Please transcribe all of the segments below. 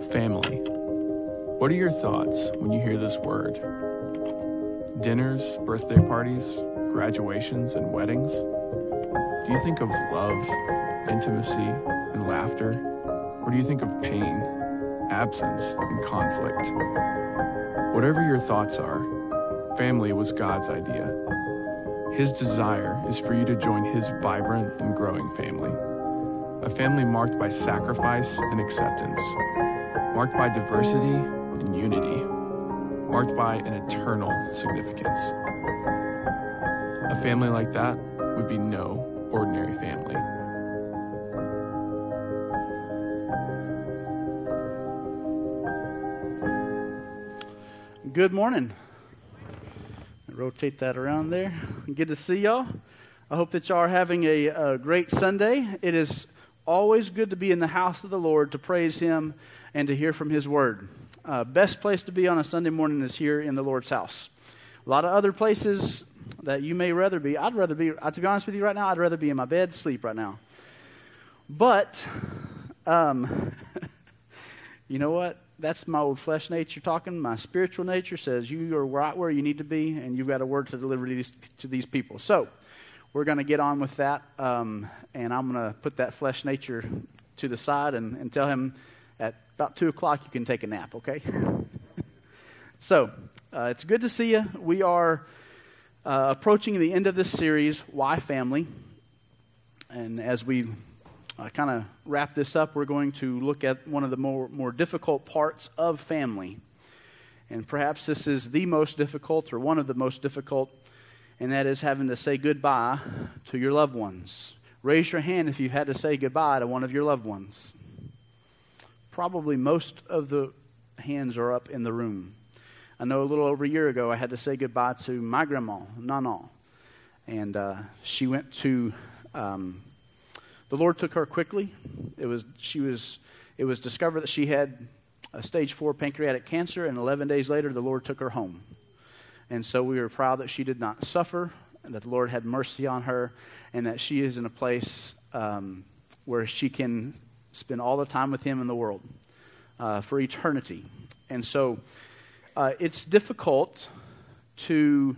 Family. What are your thoughts when you hear this word? Dinners, birthday parties, graduations, and weddings? Do you think of love, intimacy, and laughter? Or do you think of pain, absence, and conflict? Whatever your thoughts are, family was God's idea. His desire is for you to join His vibrant and growing family. A family marked by sacrifice and acceptance, marked by diversity and unity, marked by an eternal significance. A family like that would be no ordinary family. Good morning. Rotate that around there. Good to see y'all. I hope that y'all are having a great Sunday. It is always good to be in the house of the Lord to praise Him and to hear from His Word. Best place to be on a Sunday morning is here in the Lord's house. A lot of other places that you may rather be. I'd rather be, to be honest with you right now, I'd rather be in my bed, sleep right now. But, you know what? That's my old flesh nature talking. My spiritual nature says you are right where you need to be, and you've got a word to deliver to these people. So, we're going to get on with that, and I'm going to put that flesh nature to the side and tell him at about 2 o'clock you can take a nap, okay? So, it's good to see you. We are approaching the end of this series, Why Family? And as we kind of wrap this up, we're going to look at one of the more difficult parts of family. And perhaps this is the most difficult or one of the most difficult, and that is having to say goodbye to your loved ones. Raise your hand if you've had to say goodbye to one of your loved ones. Probably most of the hands are up in the room. I know a little over a year ago I had to say goodbye to my grandma, Nana. And she went to, the Lord took her quickly. It was discovered that she had a stage 4 pancreatic cancer, and 11 days later the Lord took her home. And so we were proud that she did not suffer, and that the Lord had mercy on her, and that she is in a place where she can spend all the time with Him in the world for eternity. And so it's difficult to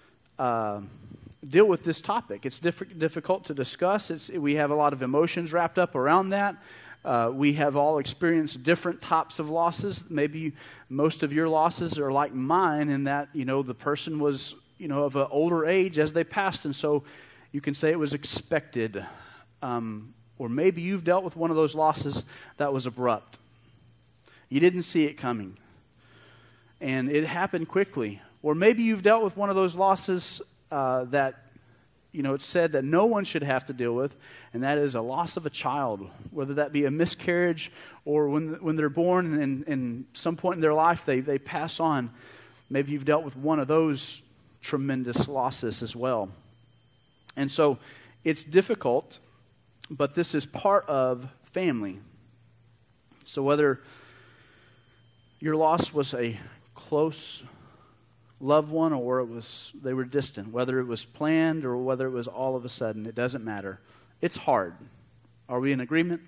deal with this topic. It's difficult to discuss. We have a lot of emotions wrapped up around that. We have all experienced different types of losses. Maybe most of your losses are like mine in that, the person was, of an older age as they passed, and so you can say it was expected. Or maybe you've dealt with one of those losses that was abrupt. You didn't see it coming, and it happened quickly. Or maybe you've dealt with one of those losses that, it's said that no one should have to deal with, and that is a loss of a child, whether that be a miscarriage or when they're born and some point in their life they pass on. Maybe you've dealt with one of those tremendous losses as well. And so it's difficult, but this is part of family. So whether your loss was a close loved one or they were distant, whether it was planned or whether it was all of a sudden, it doesn't matter. It's hard. Are we in agreement?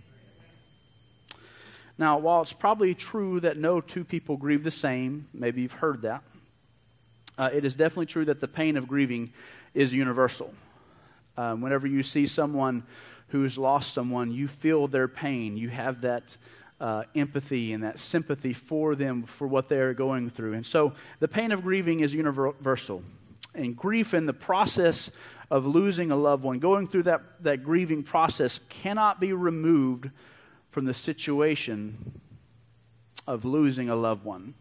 Now, while it's probably true that no two people grieve the same, maybe you've heard that, it is definitely true that the pain of grieving is universal. Whenever you see someone who's lost someone, you feel their pain. You have that empathy and that sympathy for them, for what they're going through. And so the pain of grieving is universal. And grief in the process of losing a loved one, going through that grieving process, cannot be removed from the situation of losing a loved one.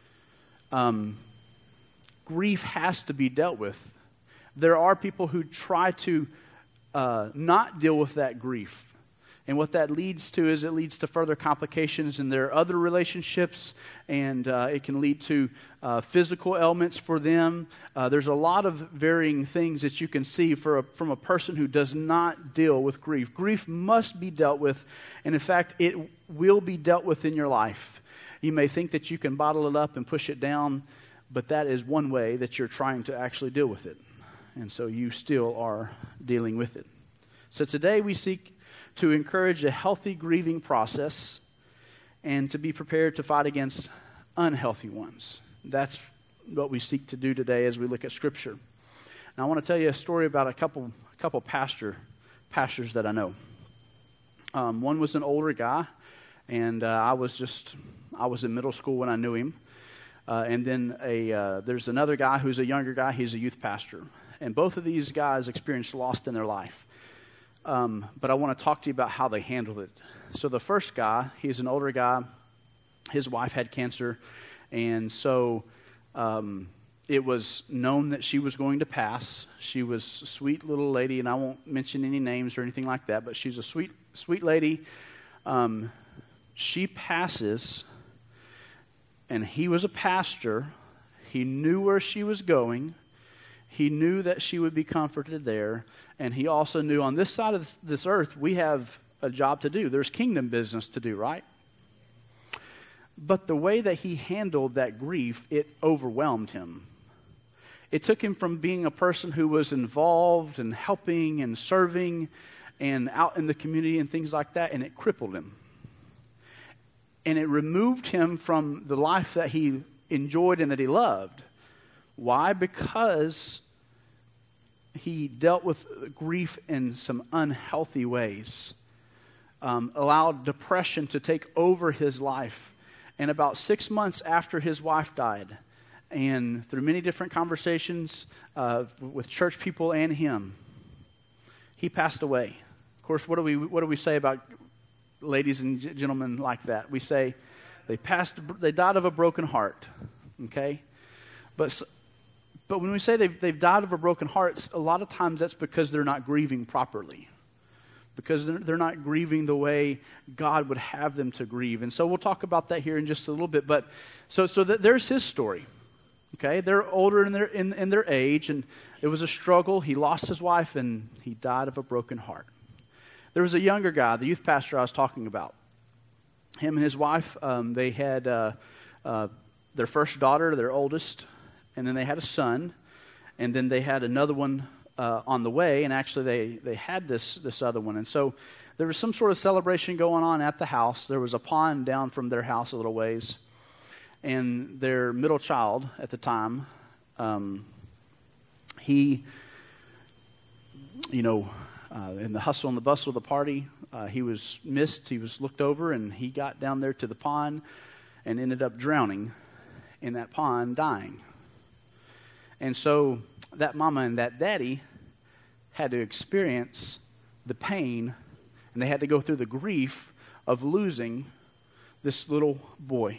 Grief has to be dealt with. There are people who try to not deal with that grief. And what that leads to is it leads to further complications in their other relationships, and it can lead to physical ailments for them. There's a lot of varying things that you can see from a person who does not deal with grief. Grief must be dealt with, and in fact, it will be dealt with in your life. You may think that you can bottle it up and push it down, but that is one way that you're trying to actually deal with it. And so you still are dealing with it. So today we seek to encourage a healthy grieving process and to be prepared to fight against unhealthy ones. That's what we seek to do today as we look at Scripture. Now, I want to tell you a story about a couple pastors that I know. One was an older guy, and I was in middle school when I knew him. And then there's another guy who's a younger guy. He's a youth pastor. And both of these guys experienced loss in their life. But I want to talk to you about how they handled it. So the first guy, he's an older guy. His wife had cancer. And so it was known that she was going to pass. She was a sweet little lady, and I won't mention any names or anything like that, but she's a sweet lady. She passes, and he was a pastor. He knew where she was going. He knew that she would be comforted there, and he also knew on this side of this earth, we have a job to do. There's kingdom business to do, right? But the way that he handled that grief, it overwhelmed him. It took him from being a person who was involved and helping and serving and out in the community and things like that, and it crippled him. And it removed him from the life that he enjoyed and that he loved. Why? Because he dealt with grief in some unhealthy ways. Allowed depression to take over his life. And about 6 months after his wife died, and through many different conversations with church people and him, he passed away. Of course, what do we say about ladies and gentlemen like that? We say they died of a broken heart. Okay, but when we say they've died of a broken heart, a lot of times that's because they're not grieving properly. Because they're not grieving the way God would have them to grieve. And so we'll talk about that here in just a little bit. But so there's his story. Okay, they're older in their age, and it was a struggle. He lost his wife, and he died of a broken heart. There was a younger guy, the youth pastor I was talking about. Him and his wife, they had their first daughter, their oldest, and then they had a son, and then they had another one on the way, and actually they had this other one. And so there was some sort of celebration going on at the house. There was a pond down from their house a little ways, and their middle child at the time, he, in the hustle and the bustle of the party, he was missed. He was looked over, and he got down there to the pond and ended up drowning in that pond, dying. And so that mama and that daddy had to experience the pain, and they had to go through the grief of losing this little boy.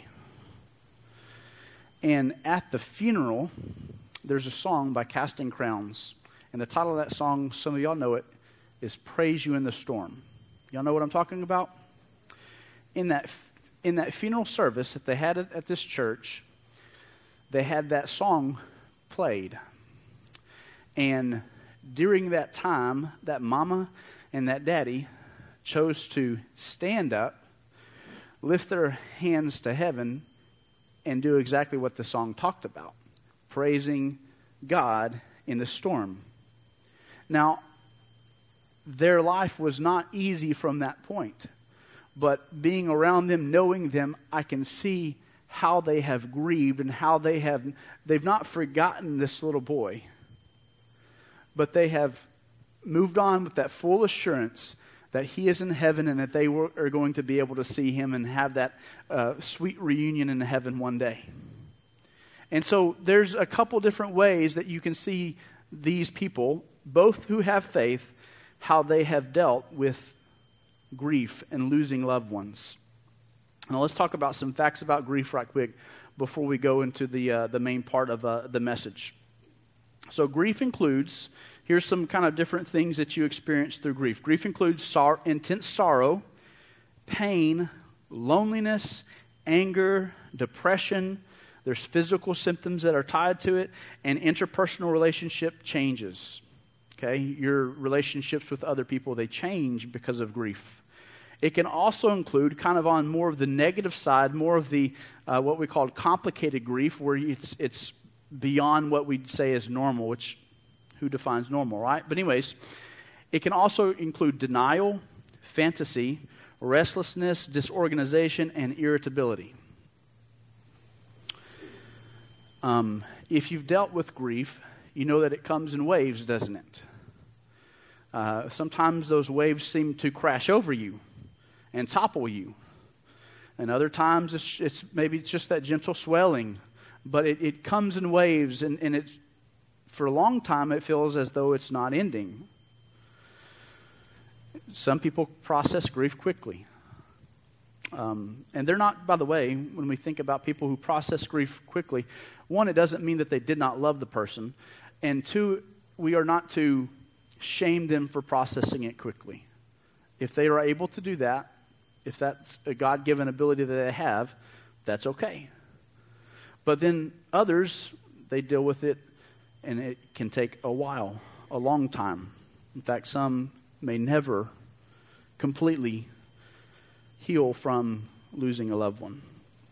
And at the funeral, there's a song by Casting Crowns. And the title of that song, some of y'all know it, is Praise You in the Storm. Y'all know what I'm talking about? In that funeral service that they had at this church, they had that song played. And during that time, that mama and that daddy chose to stand up, lift their hands to heaven, and do exactly what the song talked about, praising God in the storm. Now, their life was not easy from that point, but being around them, knowing them, I can see how they have grieved and how they've not forgotten this little boy, but they have moved on with that full assurance that he is in heaven and that they are going to be able to see him and have that sweet reunion in heaven one day. And so there's a couple different ways that you can see these people, both who have faith, how they have dealt with grief and losing loved ones. Now let's talk about some facts about grief right quick before we go into the main part of the message. So grief includes, here's some kind of different things that you experience through grief. Grief includes intense sorrow, pain, loneliness, anger, depression. There's physical symptoms that are tied to it, and interpersonal relationship changes. Okay, your relationships with other people, they change because of grief. It can also include, kind of on more of the negative side, more of the what we call complicated grief, where it's beyond what we'd say is normal, which who defines normal, right? But anyways, it can also include denial, fantasy, restlessness, disorganization, and irritability. If you've dealt with grief, you know that it comes in waves, doesn't it? Sometimes those waves seem to crash over you and topple you. And other times it's maybe it's just that gentle swelling. But it comes in waves, and it's, for a long time it feels as though it's not ending. Some people process grief quickly. And they're not, by the way, when we think about people who process grief quickly, one, it doesn't mean that they did not love the person. And two, we are not to shame them for processing it quickly. If they are able to do that, if that's a God-given ability that they have, that's okay. But then others, they deal with it, and it can take a while, a long time. In fact, some may never completely heal from losing a loved one.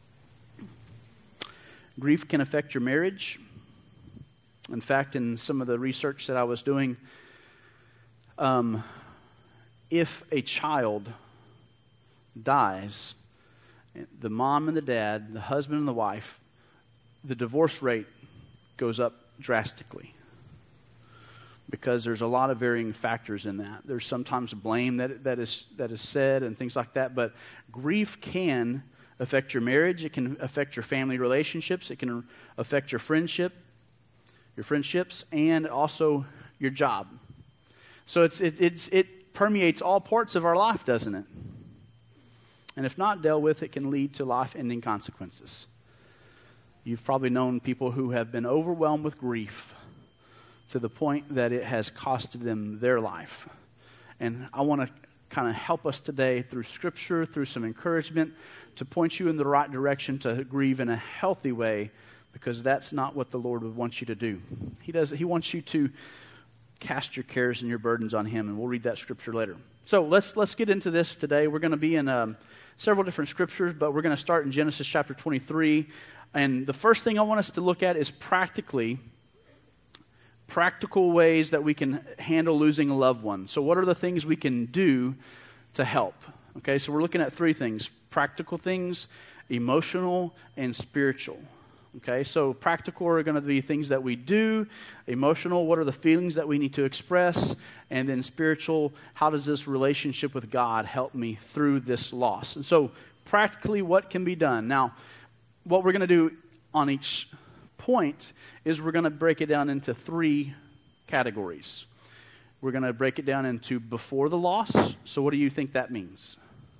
Grief can affect your marriage. In fact, in some of the research that I was doing, if a child dies, the mom and the dad, the husband and the wife, the divorce rate goes up drastically because there's a lot of varying factors in that. There's sometimes blame that is said and things like that, but grief can affect your marriage. It can affect your family relationships. It can affect your friendships, and also your job. So it permeates all parts of our life, doesn't it? And if not dealt with, it can lead to life-ending consequences. You've probably known people who have been overwhelmed with grief to the point that it has costed them their life. And I want to kind of help us today through Scripture, through some encouragement, to point you in the right direction to grieve in a healthy way, because that's not what the Lord would want you to do. He wants you to cast your cares and your burdens on Him, and we'll read that Scripture later. So let's get into this today. We're going to be in several different Scriptures, but we're going to start in Genesis chapter 23. And the first thing I want us to look at is practical ways that we can handle losing a loved one. So what are the things we can do to help? Okay, so we're looking at three things: practical things, emotional, and spiritual. Okay, so practical are going to be things that we do. Emotional, what are the feelings that we need to express? And then spiritual, how does this relationship with God help me through this loss? And so practically, what can be done? Now, what we're going to do on each point is we're going to break it down into three categories. We're going to break it down into before the loss. So what do you think that means?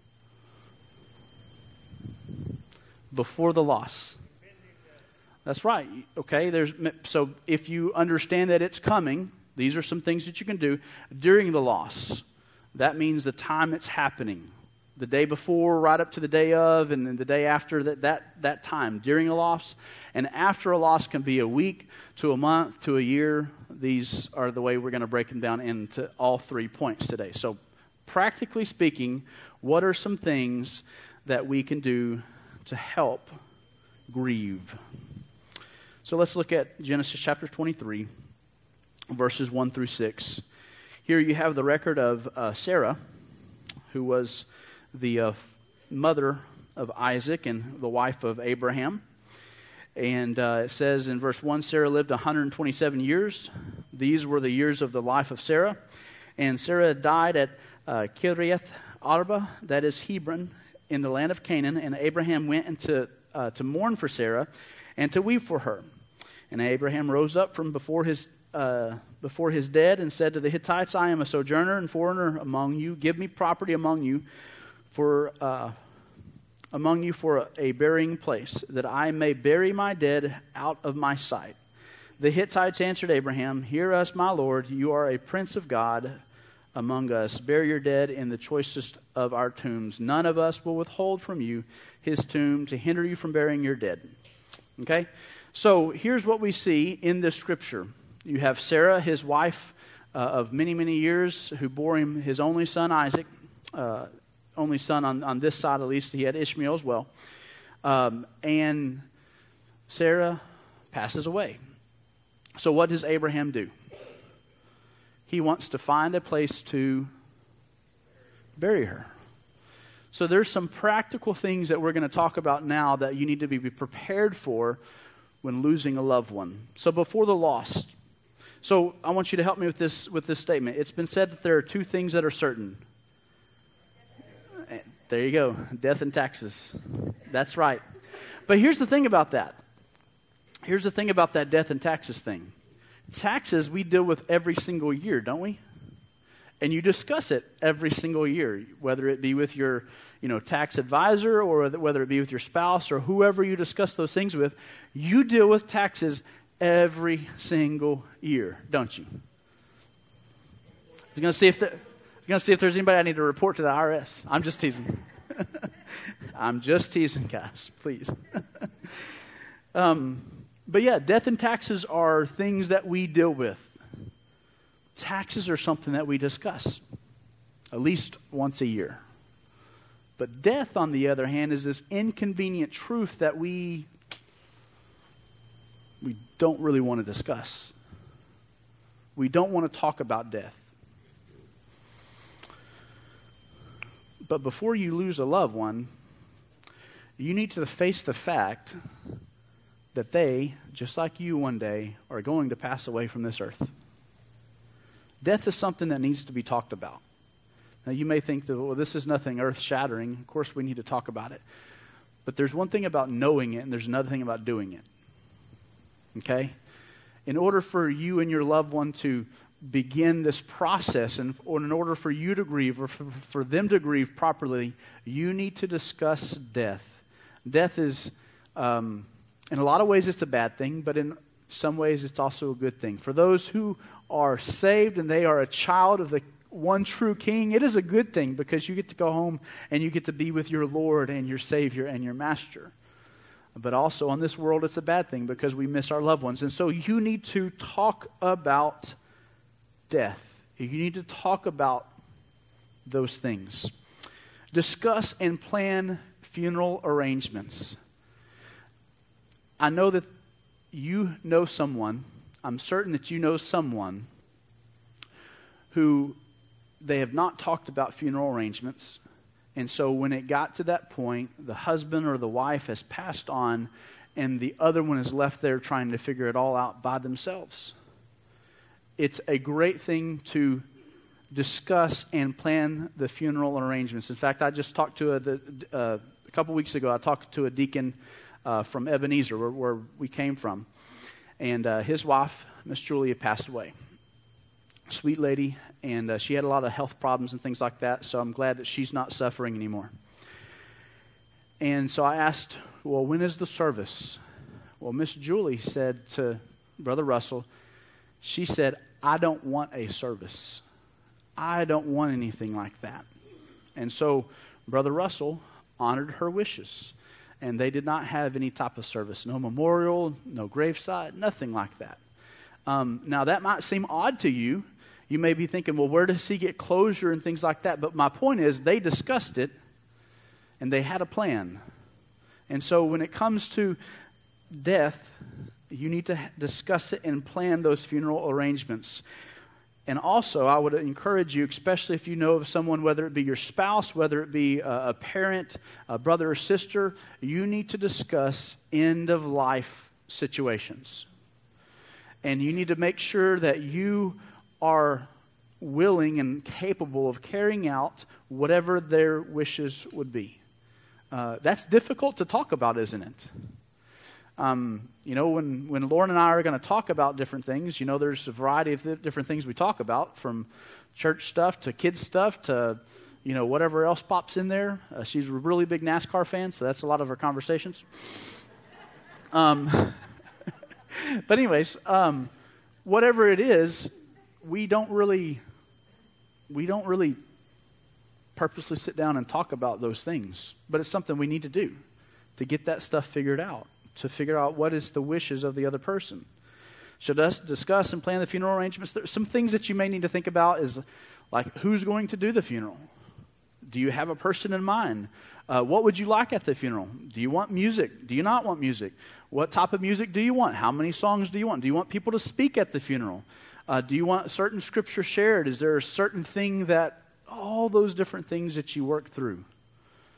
Before the loss. That's right. Okay, so if you understand that it's coming, these are some things that you can do during the loss. That means the time it's happening. The day before, right up to the day of, and then the day after, that time during a loss. And after a loss can be a week to a month to a year. These are the way we're going to break them down into all 3 points today. So practically speaking, what are some things that we can do to help grieve? So let's look at Genesis chapter 23, verses 1 through 6. Here you have the record of Sarah, who was the mother of Isaac and the wife of Abraham. And it says in verse 1, Sarah lived 127 years. These were the years of the life of Sarah. And Sarah died at Kiriath Arba, that is Hebron, in the land of Canaan. And Abraham went to mourn for Sarah and to weep for her. And Abraham rose up from before his dead and said to the Hittites, I am a sojourner and foreigner among you. Give me property among you for a burying place, that I may bury my dead out of my sight. The Hittites answered Abraham, Hear us, my Lord, you are a prince of God among us. Bury your dead in the choicest of our tombs. None of us will withhold from you his tomb to hinder you from burying your dead. Okay? So here's what we see in this scripture. You have Sarah, his wife of many, many years, who bore him his only son, Isaac. Only son on this side, at least. He had Ishmael as well. And Sarah passes away. So what does Abraham do? He wants to find a place to bury her. So there's some practical things that we're going to talk about now that you need to be prepared for when losing a loved one. So before the loss. So I want you to help me with this statement. It's been said that there are two things that are certain. There you go. Death and taxes. That's right. But here's the thing about that. Here's the thing about that death and taxes thing. Taxes we deal with every single year, don't we? And you discuss it every single year, whether it be with your, tax advisor or whether it be with your spouse or whoever you discuss those things with. You deal with taxes every single year, don't you? I'm going to see if there's anybody I need to report to the IRS. I'm just teasing. I'm just teasing, guys. Please. But yeah, death and taxes are things that we deal with. Taxes are something that we discuss at least once a year. But death, on the other hand, is this inconvenient truth that we don't really want to discuss. We don't want to talk about death. But before you lose a loved one, you need to face the fact that they, just like you one day, are going to pass away from this earth. Death is something that needs to be talked about. Now, you may think that, well, this is nothing earth-shattering. Of course, we need to talk about it. But there's one thing about knowing it, and there's another thing about doing it. Okay? In order for you and your loved one to begin this process, or in order for you to grieve, or for them to grieve properly, you need to discuss death. Death is, in a lot of ways, it's a bad thing, but in some ways, it's also a good thing. For those who are saved and they are a child of the one true King, it is a good thing because you get to go home and you get to be with your Lord and your Savior and your Master. But also on this world, it's a bad thing because we miss our loved ones. And so you need to talk about death. You need to talk about those things. Discuss and plan funeral arrangements. I know that you know someone, I'm certain that you know someone who they have not talked about funeral arrangements. And so when it got to that point, the husband or the wife has passed on and the other one is left there trying to figure it all out by themselves. It's a great thing to discuss and plan the funeral arrangements. In fact, I just talked to a couple weeks ago, I talked to a deacon from Ebenezer, where we came from. And his wife, Miss Julia, passed away. Sweet lady, and she had a lot of health problems and things like that, so I'm glad that she's not suffering anymore. And so I asked, well, when is the service? Well, Miss Julie said to Brother Russell, she said, I don't want a service. I don't want anything like that. And so Brother Russell honored her wishes. And they did not have any type of service. No memorial, no graveside, nothing like that. Now that might seem odd to you. You may be thinking, well, where does he get closure and things like that? But my point is they discussed it and they had a plan. And so when it comes to death, you need to discuss it and plan those funeral arrangements. And also, I would encourage you, especially if you know of someone, whether it be your spouse, whether it be a parent, a brother or sister, you need to discuss end-of-life situations. And you need to make sure that you are willing and capable of carrying out whatever their wishes would be. That's difficult to talk about, isn't it? When Lauren and I are going to talk about different things, there's a variety of different things we talk about, from church stuff to kids stuff to, whatever else pops in there. She's a really big NASCAR fan, so that's a lot of our conversations. But anyways, whatever it is, we don't really purposely sit down and talk about those things. But it's something we need to do to get that stuff figured out, to figure out what is the wishes of the other person. So discuss and plan the funeral arrangements. There's some things that you may need to think about is like, who's going to do the funeral? Do you have a person in mind? What would you like at the funeral? Do you want music? Do you not want music? What type of music do you want? How many songs do you want? Do you want people to speak at the funeral? Do you want certain scripture shared? Is there a certain thing that, all those different things that you work through?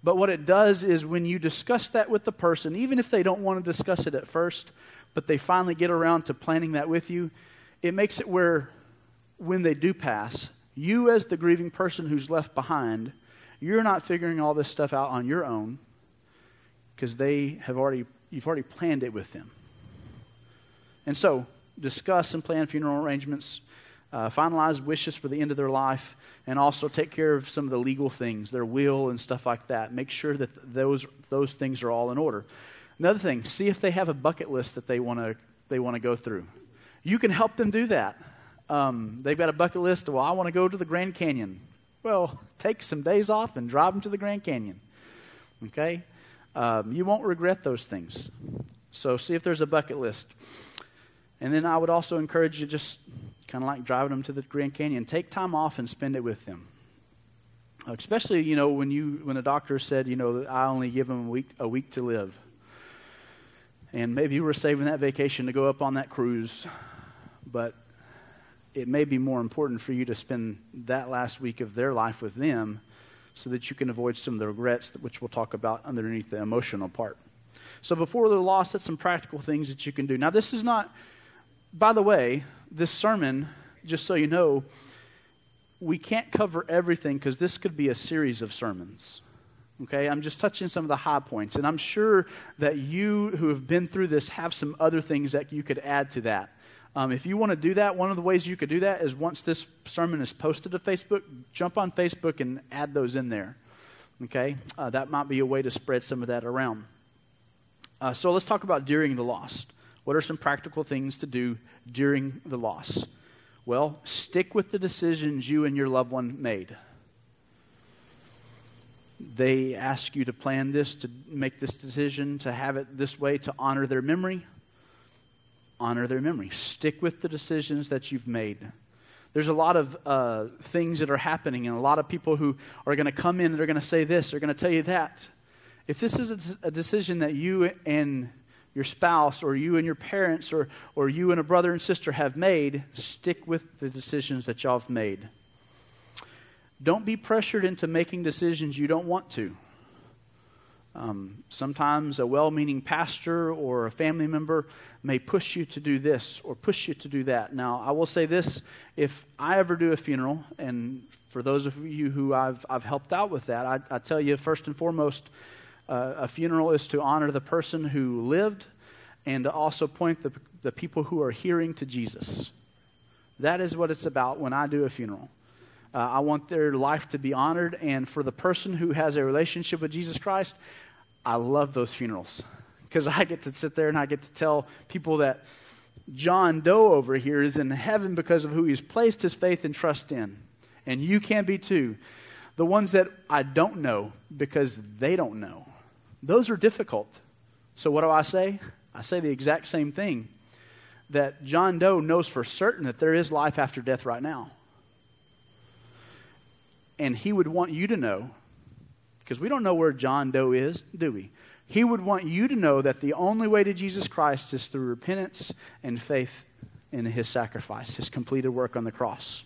But what it does is when you discuss that with the person, even if they don't want to discuss it at first, but they finally get around to planning that with you, it makes it where when they do pass, you as the grieving person who's left behind, you're not figuring all this stuff out on your own because you've already planned it with them. And so, discuss and plan funeral arrangements, finalize wishes for the end of their life, and also take care of some of the legal things, their will and stuff like that. Make sure that those things are all in order. Another thing, see if they have a bucket list that they want to go through. You can help them do that. They've got a bucket list. Well, I want to go to the Grand Canyon. Well, take some days off and drive them to the Grand Canyon. Okay? You won't regret those things. So see if there's a bucket list. And then I would also encourage you, just kind of like driving them to the Grand Canyon, take time off and spend it with them. Especially, when a doctor said, that I only give them a week to live. And maybe you were saving that vacation to go up on that cruise, but it may be more important for you to spend that last week of their life with them so that you can avoid some of the regrets, which we'll talk about underneath the emotional part. So before the loss, that's some practical things that you can do. Now, this is not, by the way, this sermon, just so you know, we can't cover everything because this could be a series of sermons. Okay, I'm just touching some of the high points, and I'm sure that you who have been through this have some other things that you could add to that. If you want to do that, one of the ways you could do that is once this sermon is posted to Facebook, jump on Facebook and add those in there. Okay, that might be a way to spread some of that around. So let's talk about during the loss. What are some practical things to do during the loss? Well, stick with the decisions you and your loved one made. They ask you to plan this, to make this decision, to have it this way, to honor their memory. Honor their memory. Stick with the decisions that you've made. There's a lot of things that are happening, and a lot of people who are going to come in and they're going to say this, they're going to tell you that. If this is a decision that you and your spouse or you and your parents or you and a brother and sister have made, stick with the decisions that y'all have made. Don't be pressured into making decisions you don't want to. Sometimes a well-meaning pastor or a family member may push you to do this or push you to do that. Now, I will say this, if I ever do a funeral, and for those of you who I've helped out with that, I tell you first and foremost, a funeral is to honor the person who lived and to also point the people who are hearing to Jesus. That is what it's about when I do a funeral. I want their life to be honored, and for the person who has a relationship with Jesus Christ, I love those funerals because I get to sit there and I get to tell people that John Doe over here is in heaven because of who he's placed his faith and trust in. And you can be too. The ones that I don't know because they don't know. Those are difficult. So what do I say? I say the exact same thing. That John Doe knows for certain that there is life after death right now. And he would want you to know, because we don't know where John Doe is, do we? He would want you to know that the only way to Jesus Christ is through repentance and faith in his sacrifice, his completed work on the cross.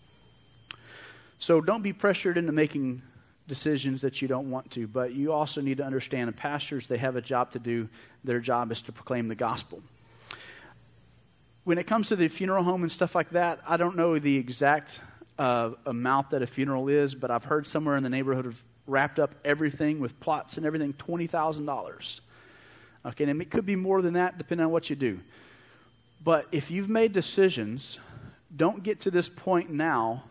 So don't be pressured into making decisions that you don't want to, but you also need to understand that pastors, they have a job to do. Their job is to proclaim the gospel. When it comes to the funeral home and stuff like that, I don't know the exact amount that a funeral is, but I've heard somewhere in the neighborhood of wrapped up everything with plots and everything, $20,000. Okay, and it could be more than that depending on what you do. But if you've made decisions, don't get to this point now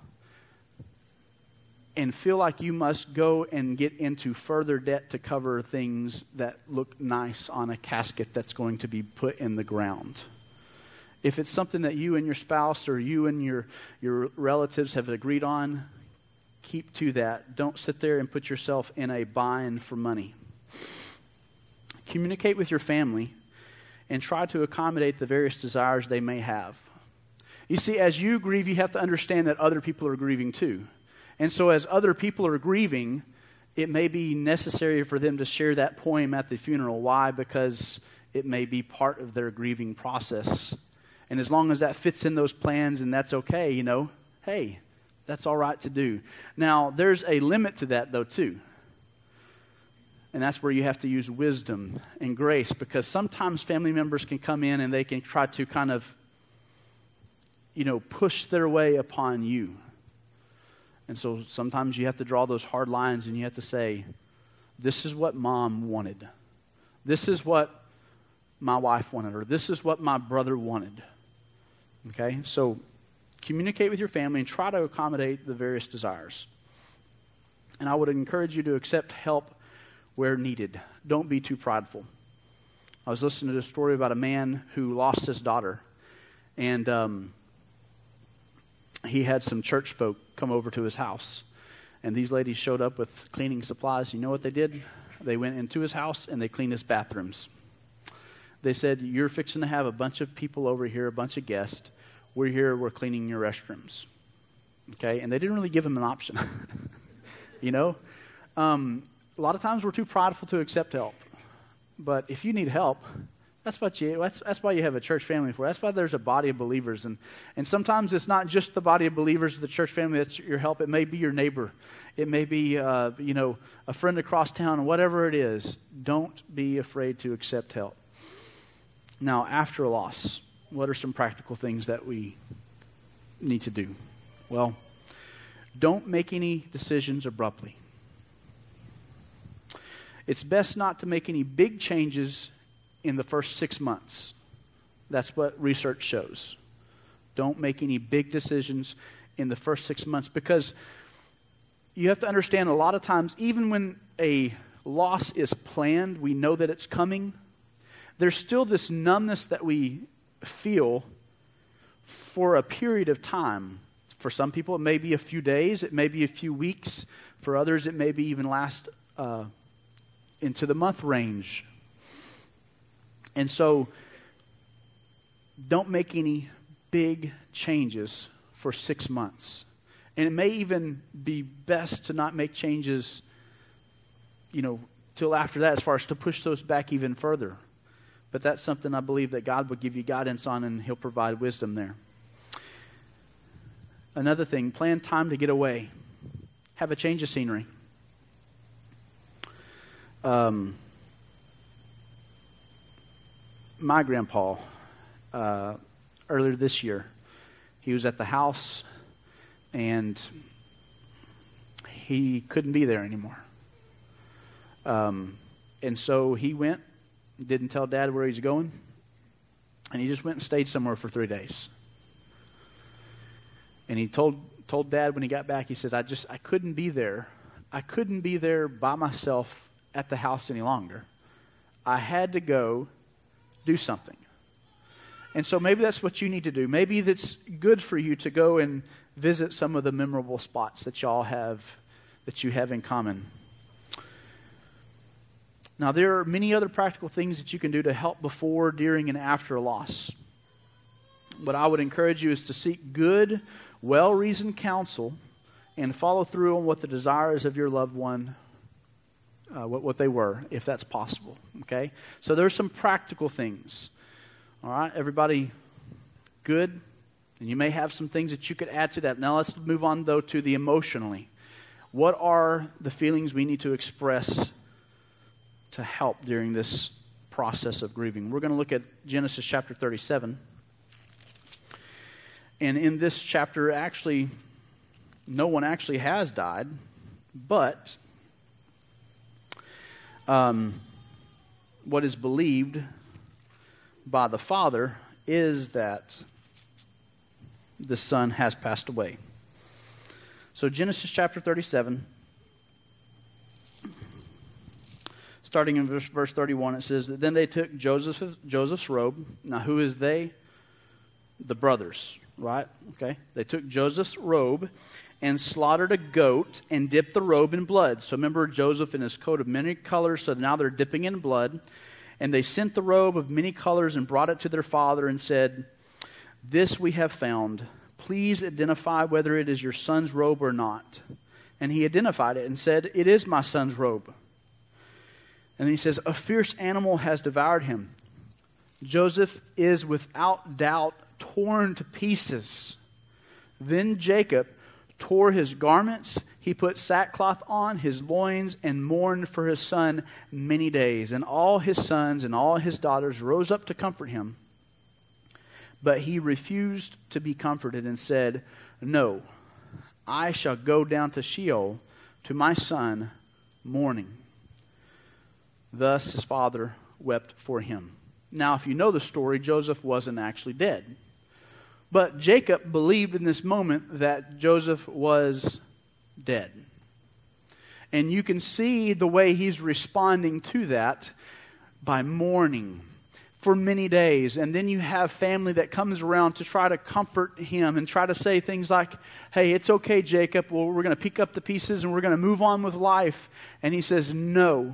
and feel like you must go and get into further debt to cover things that look nice on a casket that's going to be put in the ground. If it's something that you and your spouse or you and your relatives have agreed on, keep to that. Don't sit there and put yourself in a bind for money. Communicate with your family and try to accommodate the various desires they may have. You see, as you grieve, you have to understand that other people are grieving too. And so as other people are grieving, it may be necessary for them to share that poem at the funeral. Why? Because it may be part of their grieving process. And as long as that fits in those plans and that's okay, hey, that's all right to do. Now, there's a limit to that though too. And that's where you have to use wisdom and grace, because sometimes family members can come in and they can try to kind of, push their way upon you. And so sometimes you have to draw those hard lines and you have to say, this is what mom wanted. This is what my wife wanted, or this is what my brother wanted. Okay? So communicate with your family and try to accommodate the various desires. And I would encourage you to accept help where needed. Don't be too prideful. I was listening to a story about a man who lost his daughter, and he had some church folk come over to his house, and these ladies showed up with cleaning supplies. You know what they did? They went into his house and they cleaned his bathrooms. They said, you're fixing to have a bunch of people over here, a bunch of guests. We're here, we're cleaning your restrooms. Okay? And they didn't really give him an option. A lot of times we're too prideful to accept help. But if you need help, that's why you have a church family for. That's why there's a body of believers. And sometimes it's not just the body of believers of the church family that's your help. It may be your neighbor. It may be, a friend across town, whatever it is. Don't be afraid to accept help. Now, after a loss, what are some practical things that we need to do? Well, don't make any decisions abruptly. It's best not to make any big changes in the first 6 months. That's what research shows. Don't make any big decisions in the first 6 months, because you have to understand a lot of times, even when a loss is planned, we know that it's coming, there's still this numbness that we feel for a period of time. For some people, it may be a few days, it may be a few weeks. For others, it may be even last into the month range. And so, don't make any big changes for 6 months. And it may even be best to not make changes, till after that, as far as to push those back even further. But that's something I believe that God will give you guidance on, and He'll provide wisdom there. Another thing, plan time to get away. Have a change of scenery. My grandpa, earlier this year, he was at the house and he couldn't be there anymore. And so he went, didn't tell Dad where he's going, and he just went and stayed somewhere for 3 days. And he told Dad when he got back, he said, I couldn't be there. I couldn't be there by myself at the house any longer. I had to go do something. And so maybe that's what you need to do. Maybe that's good for you to go and visit some of the memorable spots that you have in common. Now, there are many other practical things that you can do to help before, during, and after a loss. What I would encourage you is to seek good, well-reasoned counsel and follow through on what the desires of your loved one, what they were, if that's possible. Okay? So there's some practical things. All right? Everybody good? And you may have some things that you could add to that. Now let's move on, though, to the emotionally. What are the feelings we need to express to help during this process of grieving? We're going to look at Genesis chapter 37. And in this chapter, actually, no one actually has died, but what is believed by the father is that the son has passed away. So Genesis chapter 37, starting in verse 31, it says that then they took Joseph's robe. Now, who is they? The brothers, right? Okay. They took Joseph's robe and slaughtered a goat and dipped the robe in blood. So remember, Joseph in his coat of many colors, so now they're dipping in blood. And they sent the robe of many colors and brought it to their father and said, "This we have found. Please identify whether it is your son's robe or not." And he identified it and said, "It is my son's robe." And then he says, "A fierce animal has devoured him. Joseph is without doubt torn to pieces." Then Jacob tore his garments, he put sackcloth on his loins and mourned for his son many days. And all his sons and all his daughters rose up to comfort him. But he refused to be comforted and said, "No, I shall go down to Sheol to my son mourning." Thus his father wept for him. Now, if you know the story, Joseph wasn't actually dead. But Jacob believed in this moment that Joseph was dead. And you can see the way he's responding to that by mourning for many days. And then you have family that comes around to try to comfort him and try to say things like, "Hey, it's okay, Jacob. Well, we're going to pick up the pieces and we're going to move on with life." And he says, No,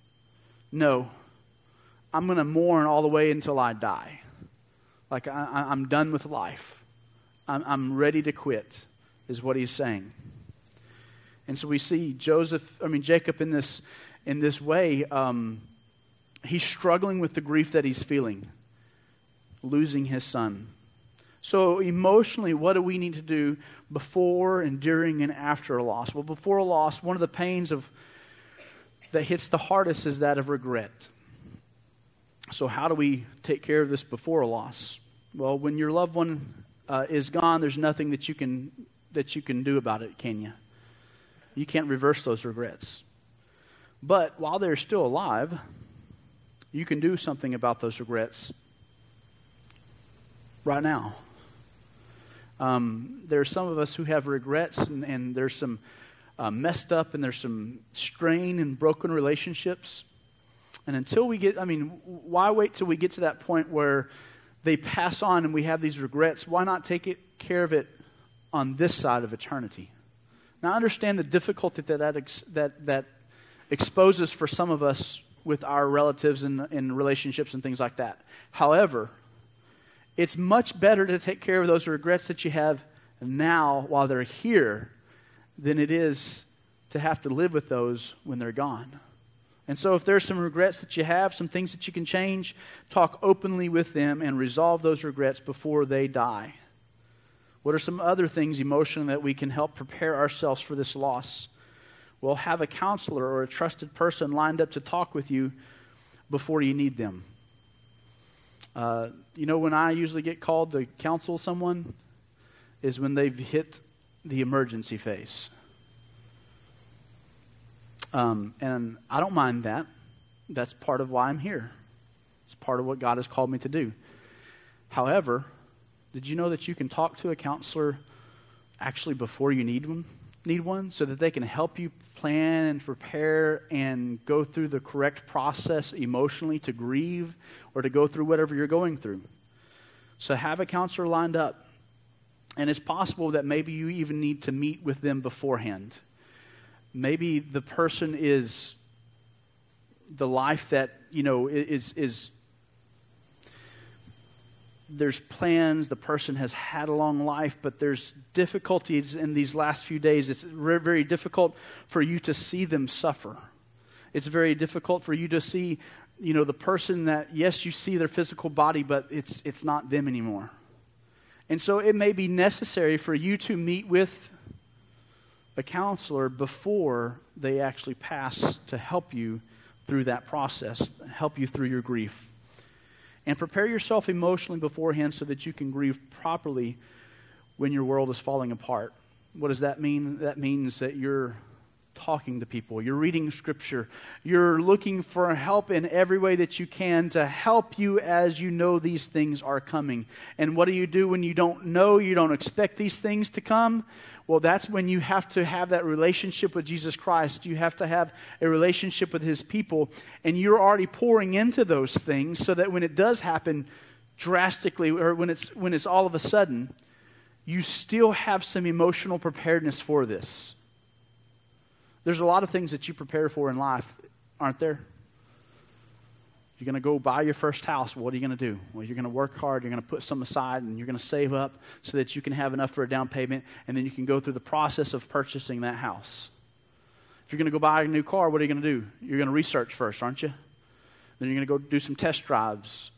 I'm going to mourn all the way until I die. Like, I'm done with life. I'm ready to quit, is what he's saying. And so we see Jacob in this way. He's struggling with the grief that he's feeling, losing his son. So emotionally, what do we need to do before and during and after a loss? Well, before a loss, one of the pains that hits the hardest is that of regret. So how do we take care of this before a loss? Well, when your loved one is gone, there's nothing that you can do about it, can you? You can't reverse those regrets. But while they're still alive, you can do something about those regrets right now. There are some of us who have regrets, and there's some messed up, and there's some strain and broken relationships. And until we why wait till we get to that point where they pass on and we have these regrets? Why not take care of it on this side of eternity? Now, I understand the difficulty that exposes for some of us with our relatives and relationships and things like that. However, it's much better to take care of those regrets that you have now while they're here than it is to have to live with those when they're gone. And so if there's some regrets that you have, some things that you can change, talk openly with them and resolve those regrets before they die. What are some other things emotionally that we can help prepare ourselves for this loss? Well, have a counselor or a trusted person lined up to talk with you before you need them. When I usually get called to counsel someone is when they've hit the emergency phase. And I don't mind that. That's part of why I'm here. It's part of what God has called me to do. However, did you know that you can talk to a counselor actually before you need one so that they can help you plan and prepare and go through the correct process emotionally to grieve or to go through whatever you're going through? So have a counselor lined up. And it's possible that maybe you even need to meet with them beforehand. Maybe the person is the life that, is there's plans, the person has had a long life, but there's difficulties in these last few days. It's very, very difficult for you to see them suffer. It's very difficult for you to see, the person that, yes, you see their physical body, but it's not them anymore. And so it may be necessary for you to meet with a counselor before they actually pass to help you through that process, help you through your grief. And prepare yourself emotionally beforehand so that you can grieve properly when your world is falling apart. What does that mean? That means that you're talking to people, you're reading Scripture, you're looking for help in every way that you can to help you as you know these things are coming. And what do you do when you don't know, you don't expect these things to come? Well, that's when you have to have that relationship with Jesus Christ. You have to have a relationship with His people, and you're already pouring into those things so that when it does happen drastically, or when it's all of a sudden, you still have some emotional preparedness for this. There's a lot of things that you prepare for in life, aren't there? You're going to go buy your first house. What are you going to do? Well, you're going to work hard. You're going to put some aside, and you're going to save up so that you can have enough for a down payment, and then you can go through the process of purchasing that house. If you're going to go buy a new car, what are you going to do? You're going to research first, aren't you? Then you're going to go do some test drives.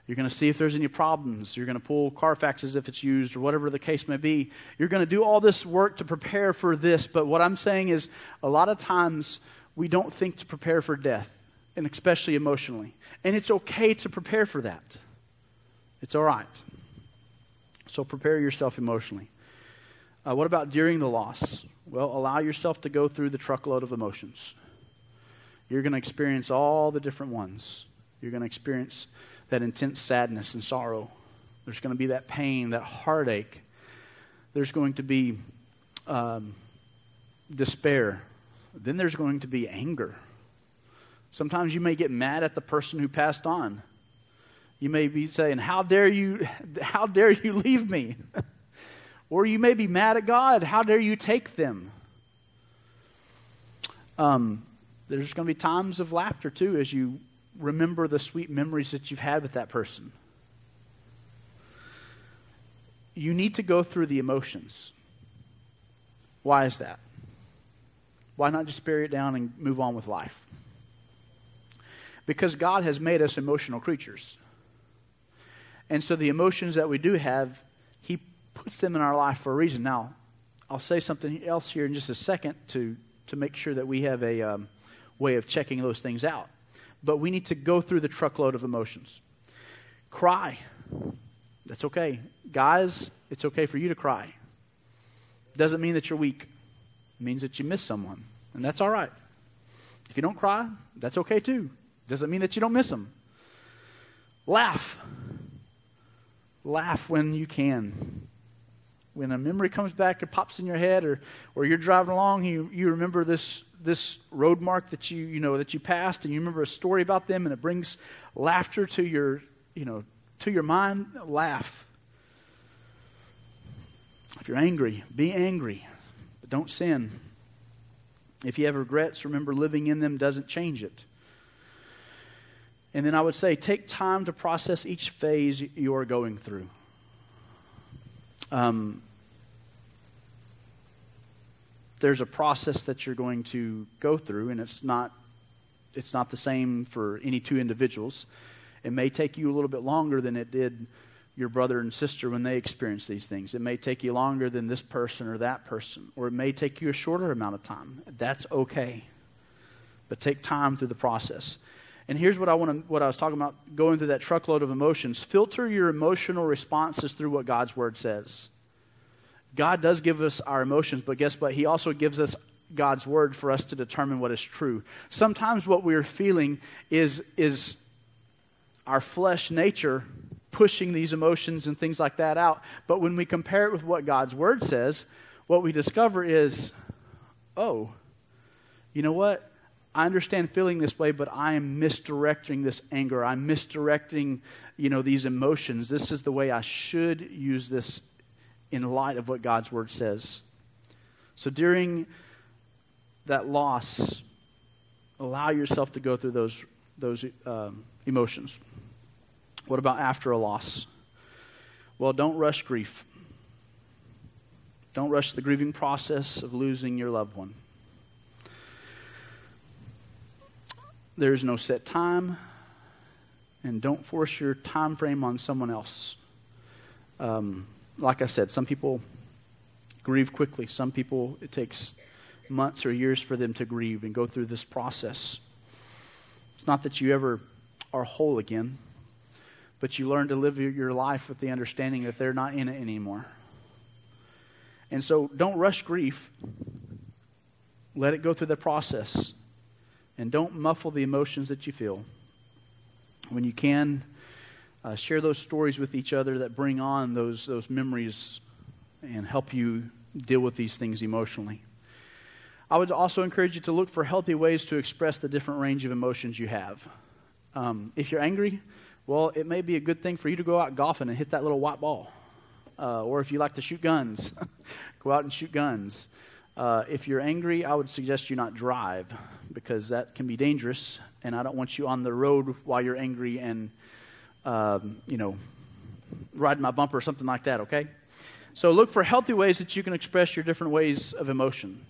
You're going to see if there's any problems. You're going to pull Carfaxes if it's used or whatever the case may be. You're going to do all this work to prepare for this. But what I'm saying is a lot of times we don't think to prepare for death, and especially emotionally. And it's okay to prepare for that. It's all right. So prepare yourself emotionally. What about during the loss? Well, allow yourself to go through the truckload of emotions. You're going to experience all the different ones. You're going to experience that intense sadness and sorrow. There's going to be that pain, that heartache. There's going to be despair. Then there's going to be anger. Sometimes you may get mad at the person who passed on. You may be saying, how dare you leave me? Or you may be mad at God. How dare you take them? There's going to be times of laughter too as you remember the sweet memories that you've had with that person. You need to go through the emotions. Why is that? Why not just bury it down and move on with life? Because God has made us emotional creatures. And so the emotions that we do have, He puts them in our life for a reason. Now, I'll say something else here in just a second to make sure that we have a way of checking those things out. But we need to go through the truckload of emotions. Cry. That's okay. Guys, it's okay for you to cry. Doesn't mean that you're weak. It means that you miss someone. And that's all right. If you don't cry, that's okay too. Doesn't mean that you don't miss them. Laugh. Laugh when you can. When a memory comes back, it pops in your head, or you're driving along, you remember this road mark that you passed, and you remember a story about them, and it brings laughter to your mind. Laugh. If you're angry, be angry, but don't sin. If you have regrets, remember living in them doesn't change it. And then I would say, take time to process each phase you are going through. There's a process that you're going to go through, and it's not the same for any two individuals. It may take you a little bit longer than it did your brother and sister when they experienced these things. It may take you longer than this person or that person, or it may take you a shorter amount of time. That's okay. But take time through the process. And here's what I was talking about, going through that truckload of emotions. Filter your emotional responses through what God's Word says. God does give us our emotions, but guess what? He also gives us God's Word for us to determine what is true. Sometimes what we're feeling is our flesh nature pushing these emotions and things like that out. But when we compare it with what God's Word says, what we discover is, oh, you know what? I understand feeling this way, but I am misdirecting this anger. I'm misdirecting, these emotions. This is the way I should use this in light of what God's Word says. So during that loss, allow yourself to go through those emotions. What about after a loss? Well, don't rush grief. Don't rush the grieving process of losing your loved one. There's no set time, and don't force your time frame on someone else. Like I said, some people grieve quickly. Some people, it takes months or years for them to grieve and go through this process. It's not that you ever are whole again, but you learn to live your life with the understanding that they're not in it anymore. And so don't rush grief. Let it go through the process. And don't muffle the emotions that you feel. When you can, share those stories with each other that bring on those memories and help you deal with these things emotionally. I would also encourage you to look for healthy ways to express the different range of emotions you have. If you're angry, well, it may be a good thing for you to go out golfing and hit that little white ball. Or if you like to shoot guns, go out and shoot guns. If you're angry, I would suggest you not drive, because that can be dangerous, and I don't want you on the road while you're angry and, riding my bumper or something like that, okay? So look for healthy ways that you can express your different ways of emotion.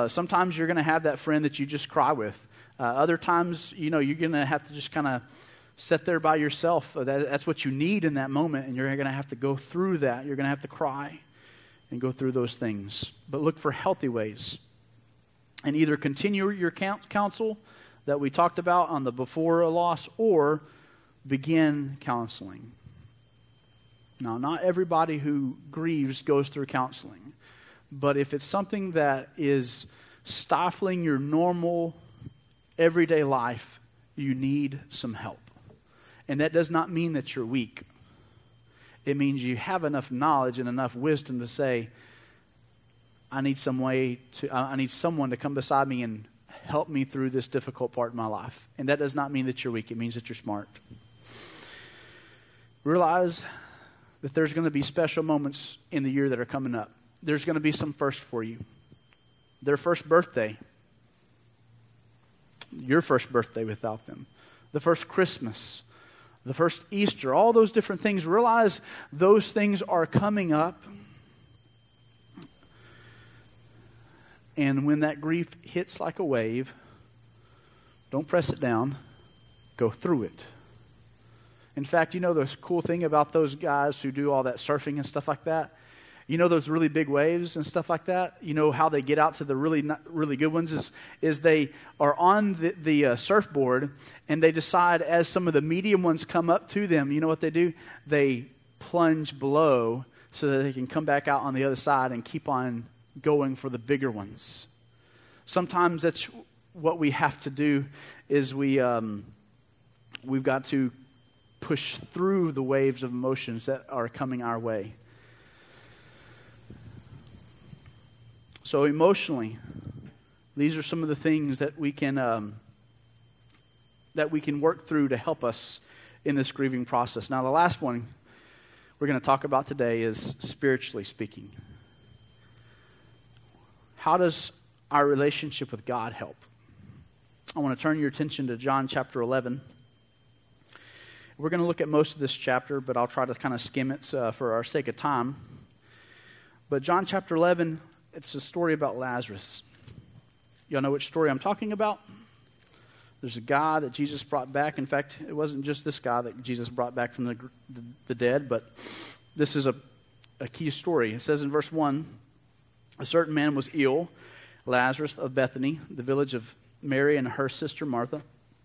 Sometimes you're going to have that friend that you just cry with. Other times, you're going to have to just kind of sit there by yourself. That's what you need in that moment, and you're going to have to go through that. You're going to have to cry and go through those things. But look for healthy ways. And either continue your counsel that we talked about on the before a loss, or begin counseling. Now, not everybody who grieves goes through counseling. But if it's something that is stifling your normal, everyday life, you need some help. And that does not mean that you're weak. It means you have enough knowledge and enough wisdom to say, I need someone to come beside me and help me through this difficult part in my life. And that does not mean that you're weak. It means that you're smart. Realize that there's going to be special moments in the year that are coming up. There's going to be some first for you. Their first birthday. Your first birthday without them. The first Christmas. The first Easter. All those different things. Realize those things are coming up. And when that grief hits like a wave, don't press it down. Go through it. In fact, you know the cool thing about those guys who do all that surfing and stuff like that? You know those really big waves and stuff like that? You know how they get out to the really good ones is they are on the surfboard, and they decide as some of the medium ones come up to them, you know what they do? They plunge below so that they can come back out on the other side and keep on going for the bigger ones. Sometimes that's what we have to do is we've got to push through the waves of emotions that are coming our way. So emotionally, these are some of the things that we can work through to help us in this grieving process. Now, the last one we're going to talk about today is spiritually speaking. How does our relationship with God help? I want to turn your attention to John chapter 11. We're going to look at most of this chapter, but I'll try to kind of skim it for our sake of time. But John chapter 11, it's a story about Lazarus. Y'all know which story I'm talking about? There's a guy that Jesus brought back. In fact, it wasn't just this guy that Jesus brought back from the dead, but this is a key story. It says in verse 1, a certain man was ill, Lazarus of Bethany, the village of Mary and her sister Martha.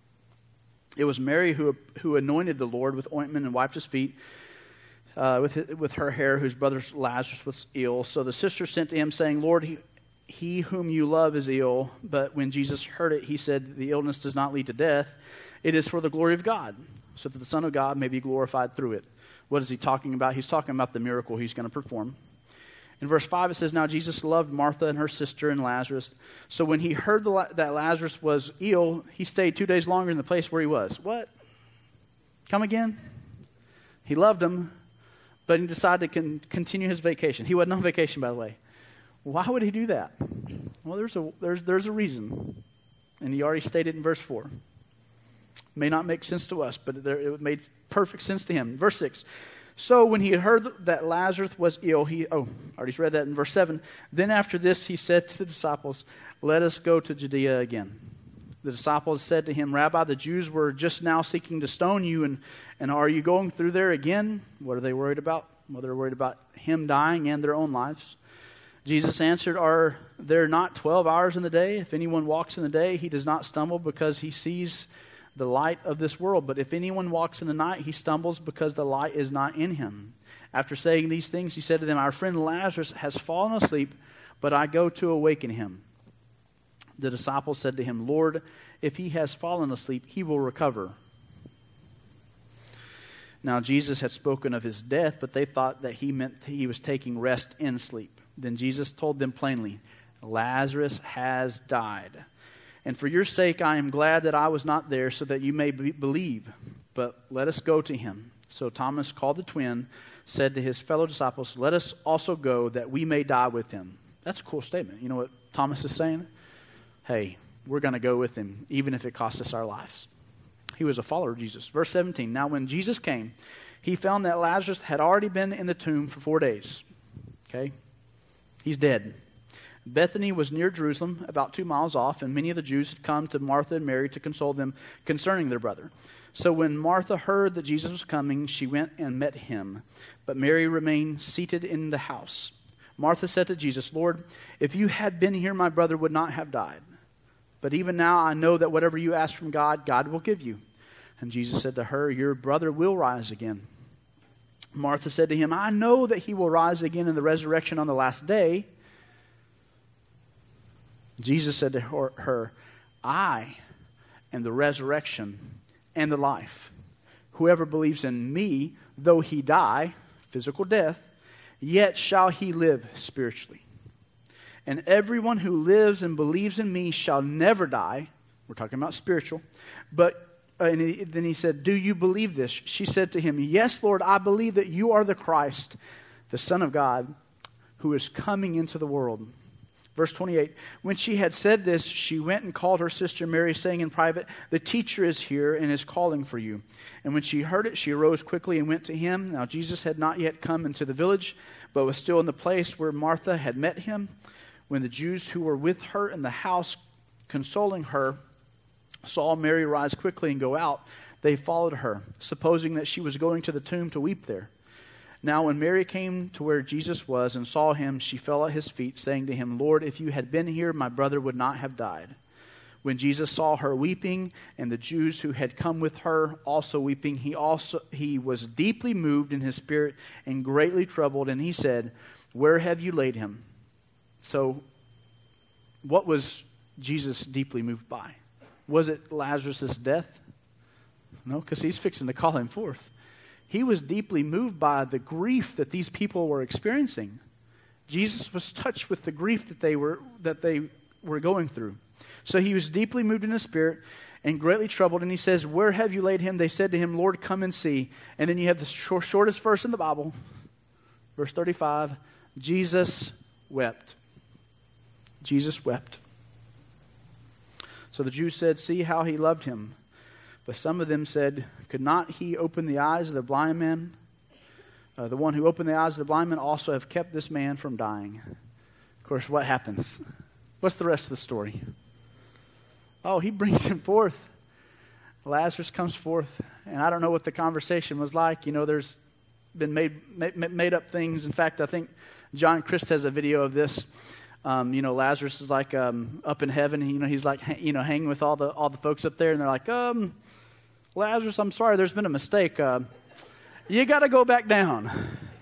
It was Mary who anointed the Lord with ointment and wiped his feet with her hair, whose brother Lazarus was ill. So the sister sent to him, saying, Lord, he whom you love is ill. But when Jesus heard it, he said, the illness does not lead to death. It is for the glory of God, so that the Son of God may be glorified through it. What is he talking about? He's talking about the miracle he's going to perform. In verse 5, it says, now Jesus loved Martha and her sister and Lazarus. So when he heard that Lazarus was ill, he stayed 2 days longer in the place where he was. What? Come again? He loved him, but he decided to continue his vacation. He wasn't on vacation, by the way. Why would he do that? Well, there's a reason. And he already stated in verse 4. May not make sense to us, but it made perfect sense to him. Verse 6. So when he had heard that Lazarus was ill, I already read that in verse 7. Then after this he said to the disciples, let us go to Judea again. The disciples said to him, Rabbi, the Jews were just now seeking to stone you, and are you going through there again? What are they worried about? Well, they're worried about him dying and their own lives. Jesus answered, are there not 12 hours in the day? If anyone walks in the day, he does not stumble because he sees the light of this world. But if anyone walks in the night, he stumbles because the light is not in him. After saying these things, he said to them, our friend Lazarus has fallen asleep, but I go to awaken him. The disciples said to him, Lord, if he has fallen asleep, he will recover. Now Jesus had spoken of his death, but they thought that he meant he was taking rest in sleep. Then Jesus told them plainly, Lazarus has died. And for your sake I am glad that I was not there, so that you may believe. But let us go to him. So Thomas, called the twin, said to his fellow disciples, let us also go, that we may die with him. That's a cool statement. You know what Thomas is saying? Hey, we're going to go with him, even if it costs us our lives. He was a follower of Jesus. Verse 17, now when Jesus came, he found that Lazarus had already been in the tomb for 4 days. Okay? He's dead. Bethany was near Jerusalem, about 2 miles off, and many of the Jews had come to Martha and Mary to console them concerning their brother. So when Martha heard that Jesus was coming, she went and met him. But Mary remained seated in the house. Martha said to Jesus, Lord, if you had been here, my brother would not have died. But even now I know that whatever you ask from God, God will give you. And Jesus said to her, your brother will rise again. Martha said to him, I know that he will rise again in the resurrection on the last day. Jesus said to her, I am the resurrection and the life. Whoever believes in me, though he die, physical death, yet shall he live spiritually. And everyone who lives and believes in me shall never die. We're talking about spiritual. Then he said, do you believe this? She said to him, yes, Lord, I believe that you are the Christ, the Son of God, who is coming into the world. Verse 28, when she had said this, she went and called her sister Mary, saying in private, the teacher is here and is calling for you. And when she heard it, she arose quickly and went to him. Now Jesus had not yet come into the village, but was still in the place where Martha had met him. When the Jews who were with her in the house, consoling her, saw Mary rise quickly and go out, they followed her, supposing that she was going to the tomb to weep there. Now when Mary came to where Jesus was and saw him, she fell at his feet, saying to him, Lord, if you had been here, my brother would not have died. When Jesus saw her weeping, and the Jews who had come with her also weeping, he was deeply moved in his spirit and greatly troubled, and he said, where have you laid him? So what was Jesus deeply moved by? Was it Lazarus' death? No, because he's fixing to call him forth. He was deeply moved by the grief that these people were experiencing. Jesus was touched with the grief that they were going through. So he was deeply moved in his spirit and greatly troubled. And he says, where have you laid him? They said to him, Lord, come and see. And then you have the shortest verse in the Bible, verse 35. Jesus wept. Jesus wept. So the Jews said, see how he loved him. But some of them said, could not he open the eyes of the blind man? The one who opened the eyes of the blind man also have kept this man from dying. Of course, what happens? What's the rest of the story? Oh, he brings him forth. Lazarus comes forth. And I don't know what the conversation was like. You know, there's been made up things. In fact, I think John Christ has a video of this. Lazarus is like up in heaven. He's like hanging with all the folks up there, and they're like, Lazarus, I'm sorry, there's been a mistake. You got to go back down.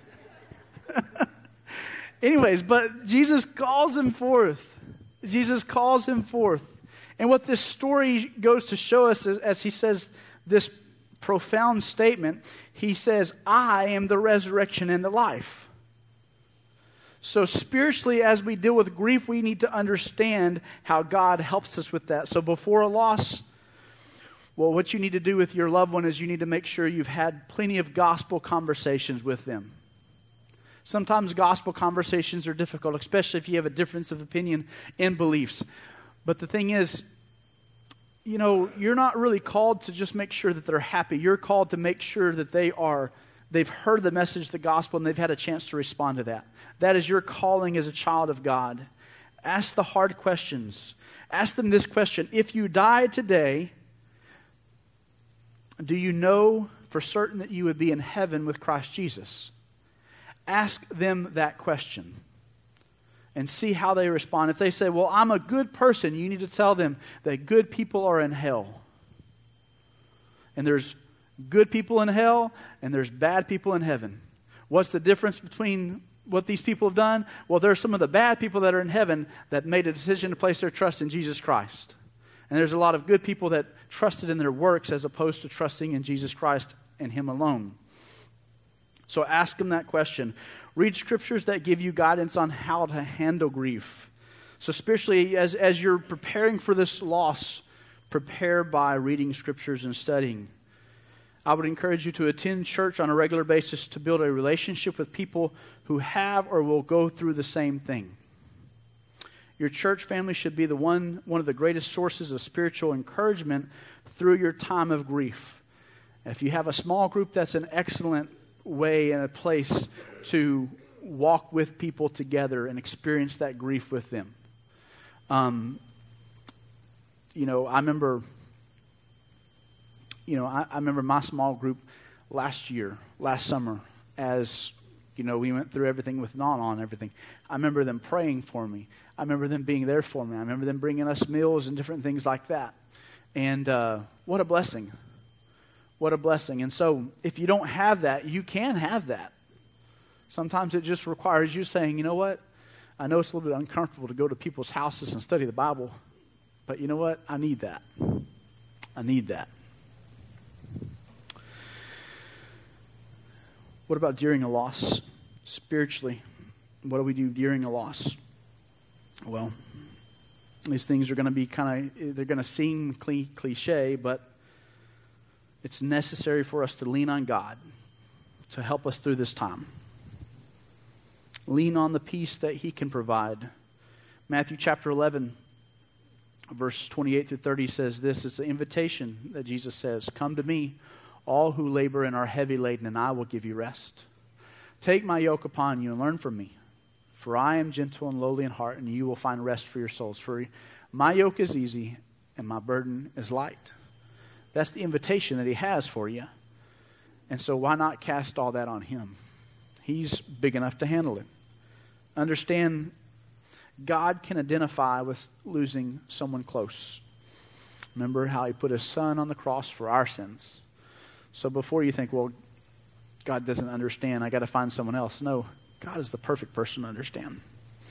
Anyways, but Jesus calls him forth. Jesus calls him forth, and what this story goes to show us is, as he says this profound statement, he says, "I am the resurrection and the life." So spiritually, as we deal with grief, we need to understand how God helps us with that. So before a loss, well, what you need to do with your loved one is you need to make sure you've had plenty of gospel conversations with them. Sometimes gospel conversations are difficult, especially if you have a difference of opinion in beliefs. But the thing is, you're not really called to just make sure that they're happy. You're called to make sure that they've heard the message of the gospel and they've had a chance to respond to that. That is your calling as a child of God. Ask the hard questions. Ask them this question: if you died today, do you know for certain that you would be in heaven with Christ Jesus? Ask them that question and see how they respond. If they say, well, I'm a good person, you need to tell them that good people are in hell. And there's good people in hell and there's bad people in heaven. What's the difference between what these people have done? Well, there are some of the bad people that are in heaven that made a decision to place their trust in Jesus Christ. And there's a lot of good people that trusted in their works as opposed to trusting in Jesus Christ and Him alone. So ask them that question. Read scriptures that give you guidance on how to handle grief. So spiritually, as you're preparing for this loss, prepare by reading scriptures and studying. I would encourage you to attend church on a regular basis to build a relationship with people who have or will go through the same thing. Your church family should be one of the greatest sources of spiritual encouragement through your time of grief. If you have a small group, that's an excellent way and a place to walk with people together and experience that grief with them. I remember my small group last summer, as we went through everything with Nana and everything. I remember them praying for me. I remember them being there for me. I remember them bringing us meals and different things like that. And what a blessing. What a blessing. And so if you don't have that, you can have that. Sometimes it just requires you saying, you know what? I know it's a little bit uncomfortable to go to people's houses and study the Bible, but you know what? I need that. I need that. What about during a loss? Spiritually, what do we do during a loss? Well, these things are going to be they're going to seem cliche, but it's necessary for us to lean on God to help us through this time. Lean on the peace that He can provide. Matthew chapter 11, verse 28 through 30 says this. It's an invitation that Jesus says, "Come to me, all who labor and are heavy laden, and I will give you rest. Take my yoke upon you and learn from me. For I am gentle and lowly in heart, and you will find rest for your souls. For my yoke is easy and my burden is light." That's the invitation that He has for you. And so why not cast all that on Him? He's big enough to handle it. Understand, God can identify with losing someone close. Remember how He put His Son on the cross for our sins. So before you think, well, God doesn't understand, I got to find someone else. No, God is the perfect person to understand.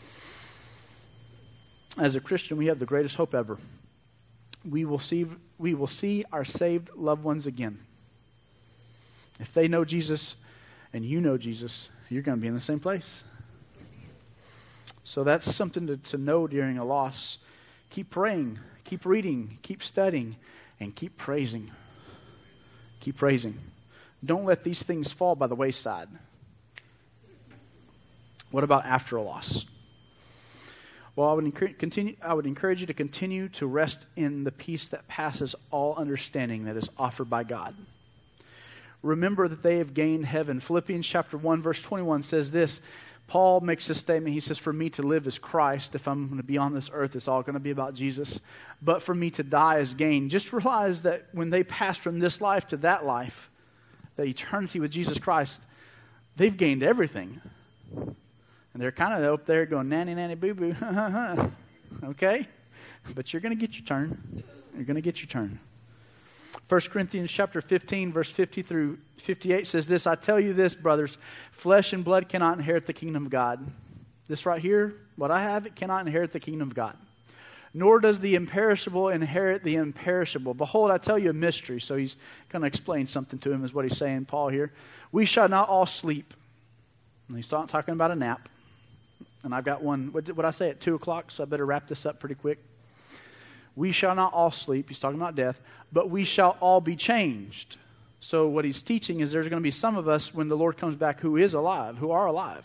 As a Christian, we have the greatest hope ever. We will see our saved loved ones again. If they know Jesus and you know Jesus, you're going to be in the same place. So that's something to know during a loss. Keep praying, keep reading, keep studying, and keep praising. Keep praising. Don't let these things fall by the wayside. What about after a loss? Well, I would encourage you to continue to rest in the peace that passes all understanding that is offered by God. Remember that they have gained heaven. Philippians chapter 1, verse 21 says this. Paul makes this statement. He says, "For me to live is Christ. If I'm going to be on this earth, it's all going to be about Jesus. But for me to die is gain." Just realize that when they pass from this life to that life, the eternity with Jesus Christ, they've gained everything. And they're kind of up there going, nanny, nanny, boo-boo. Okay? But you're going to get your turn. You're going to get your turn. 1 Corinthians chapter 15, verse 50 through 58 says this, "I tell you this, brothers, flesh and blood cannot inherit the kingdom of God." This right here, what I have, it cannot inherit the kingdom of God. "Nor does the imperishable inherit the imperishable. Behold, I tell you a mystery." So he's going to explain something to him, is what he's saying, Paul here. "We shall not all sleep." And he's not talking about a nap. And I've got one, what I say, at 2 o'clock, so I better wrap this up pretty quick. "We shall not all sleep," he's talking about death, "but we shall all be changed." So what he's teaching is there's going to be some of us when the Lord comes back who are alive.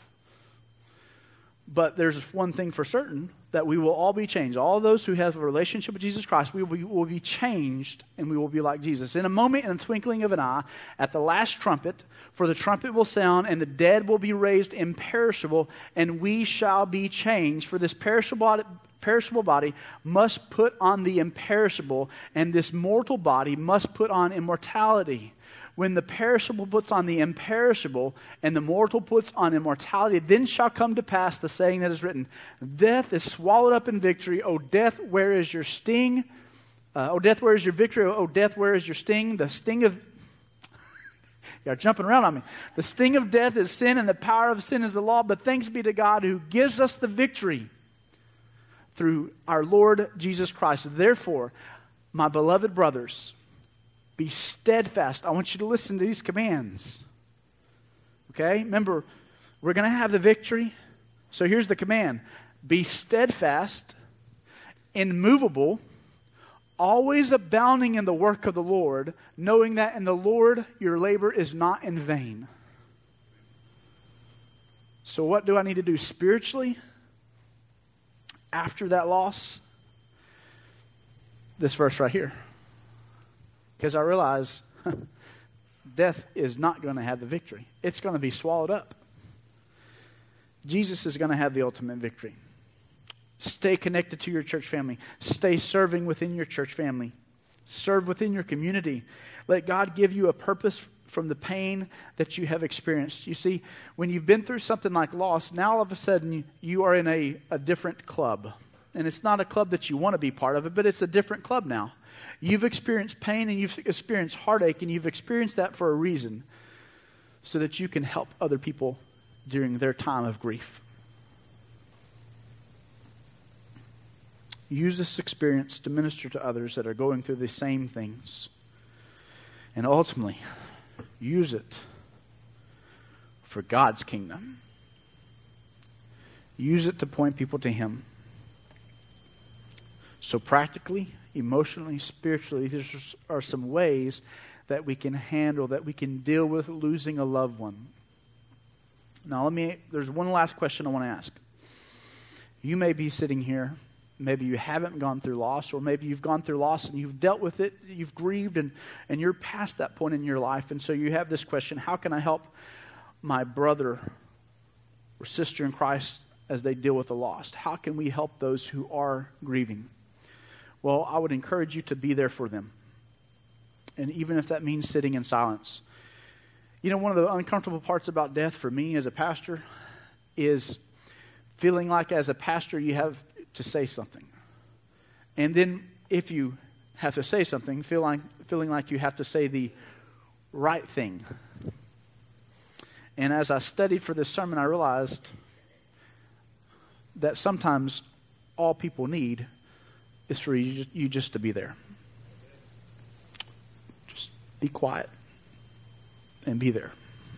But there's one thing for certain, that we will all be changed. All those who have a relationship with Jesus Christ, we will be changed, and we will be like Jesus. In a moment, in a twinkling of an eye, at the last trumpet, for the trumpet will sound, and the dead will be raised imperishable, and we shall be changed. For this perishable body must put on the imperishable, and this mortal body must put on immortality. When the perishable puts on the imperishable, and the mortal puts on immortality, then shall come to pass the saying that is written, "Death is swallowed up in victory. O death, where is your sting? O death, where is your victory? O death, where is your sting?" The sting of... You're jumping around on me. "The sting of death is sin, and the power of sin is the law. But thanks be to God who gives us the victory through our Lord Jesus Christ. Therefore, my beloved brothers, be steadfast." I want you to listen to these commands. Okay? Remember, we're going to have the victory. So here's the command. "Be steadfast, immovable, always abounding in the work of the Lord, knowing that in the Lord your labor is not in vain." So what do I need to do spiritually after that loss? This verse right here. Because I realize death is not going to have the victory. It's going to be swallowed up. Jesus is going to have the ultimate victory. Stay connected to your church family. Stay serving within your church family. Serve within your community. Let God give you a purpose from the pain that you have experienced. You see, when you've been through something like loss, now all of a sudden you are in a different club. And it's not a club that you want to be part of it, but it's a different club now. You've experienced pain and you've experienced heartache, and you've experienced that for a reason, so that you can help other people during their time of grief. Use this experience to minister to others that are going through the same things. And ultimately, use it for God's kingdom. Use it to point people to Him. So practically, emotionally, spiritually, these are some ways that we can handle, that we can deal with losing a loved one. Now there's one last question I want to ask. You may be sitting here, maybe you haven't gone through loss, or maybe you've gone through loss and you've dealt with it, you've grieved, and you're past that point in your life. And so you have this question: how can I help my brother or sister in Christ as they deal with the loss? How can we help those who are grieving? Well, I would encourage you to be there for them. And even if that means sitting in silence. You know, one of the uncomfortable parts about death for me as a pastor is feeling like as a pastor you have to say something. And then if you have to say something, feeling like you have to say the right thing. And as I studied for this sermon, I realized that sometimes all people need is for you just to be there. Just be quiet and be there.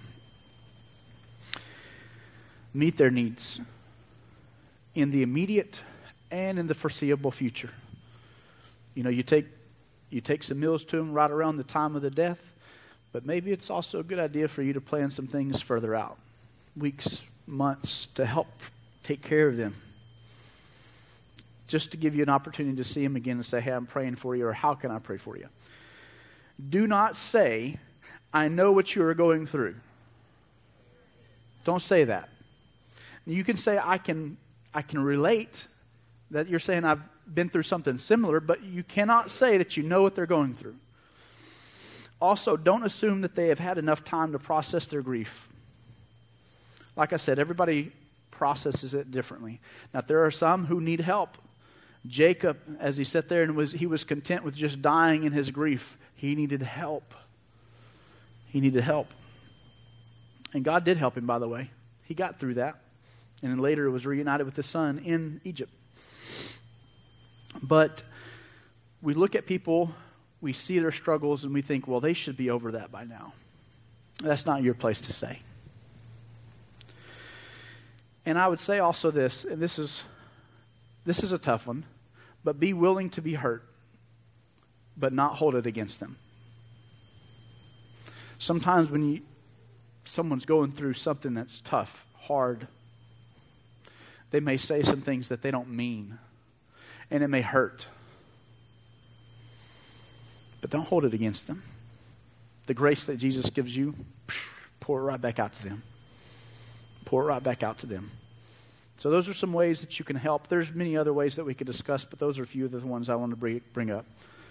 Meet their needs in the immediate and in the foreseeable future. You know, you take some meals to them right around the time of the death, but maybe it's also a good idea for you to plan some things further out, weeks, months, to help take care of them. Just to give you an opportunity to see them again and say, hey, I'm praying for you, or how can I pray for you? Do not say, I know what you are going through. Don't say that. You can say, I can relate, that you're saying I've been through something similar, but you cannot say that you know what they're going through. Also, don't assume that they have had enough time to process their grief. Like I said, everybody processes it differently. Now, there are some who need help. Jacob, as he sat there and he was content with just dying in his grief, he needed help. He needed help. And God did help him, by the way. He got through that. And then later was reunited with his son in Egypt. But we look at people, we see their struggles, and we think, well, they should be over that by now. That's not your place to say. And I would say also this, and this is a tough one, but be willing to be hurt, but not hold it against them. Sometimes when someone's going through something that's tough, hard, they may say some things that they don't mean, and it may hurt. But don't hold it against them. The grace that Jesus gives you, pour it right back out to them. Pour it right back out to them. So those are some ways that you can help. There's many other ways that we could discuss, but those are a few of the ones I want to bring up.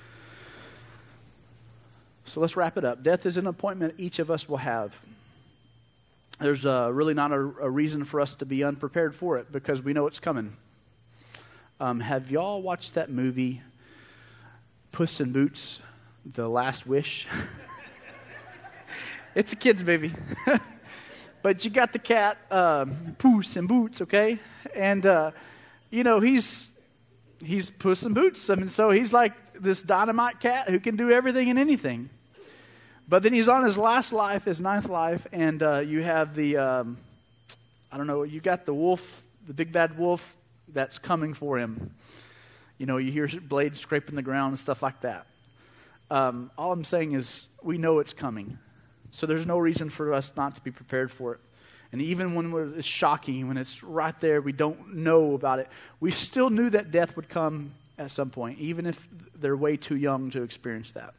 So let's wrap it up. Death is an appointment each of us will have. There's really not a reason for us to be unprepared for it, because we know it's coming. Have y'all watched that movie, Puss in Boots, The Last Wish? It's a kid's movie. But you got the cat, Puss in Boots, okay? And, he's Puss in Boots. I mean, so he's like this dynamite cat who can do everything and anything. But then he's on his last life, his ninth life, and you have the, you got the wolf, the big bad wolf that's coming for him. You know, you hear blades scraping the ground and stuff like that. All I'm saying is we know it's coming. So there's no reason for us not to be prepared for it. And even when it's shocking, when it's right there, we don't know about it. We still knew that death would come at some point, even if they're way too young to experience that.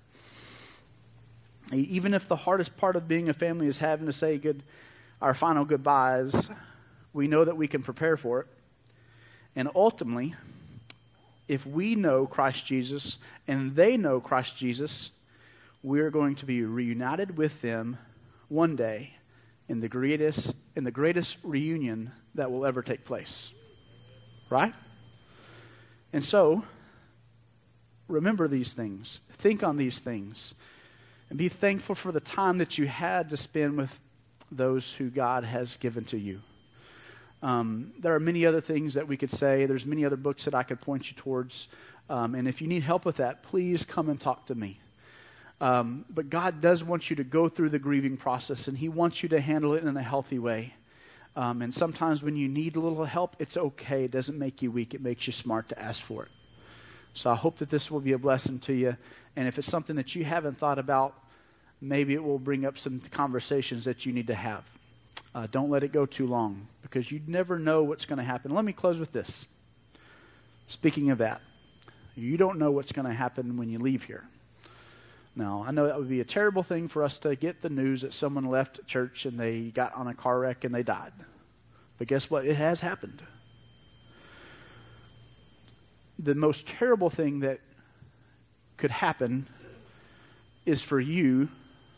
Even if the hardest part of being a family is having to say our final goodbyes, we know that we can prepare for it. And ultimately, if we know Christ Jesus and they know Christ Jesus, we're going to be reunited with them one day in the greatest reunion that will ever take place. Right? And so, remember these things. Think on these things. And be thankful for the time that you had to spend with those who God has given to you. There are many other things that we could say. There's many other books that I could point you towards. And if you need help with that, please come and talk to me. But God does want you to go through the grieving process, and He wants you to handle it in a healthy way. And sometimes when you need a little help, it's okay. It doesn't make you weak. It makes you smart to ask for it. So I hope that this will be a blessing to you. And if it's something that you haven't thought about, maybe it will bring up some conversations that you need to have. Don't let it go too long, because you never know what's going to happen. Let me close with this. Speaking of that, you don't know what's going to happen when you leave here. Now, I know that would be a terrible thing for us to get the news that someone left church and they got on a car wreck and they died. But guess what? It has happened. The most terrible thing that could happen is for you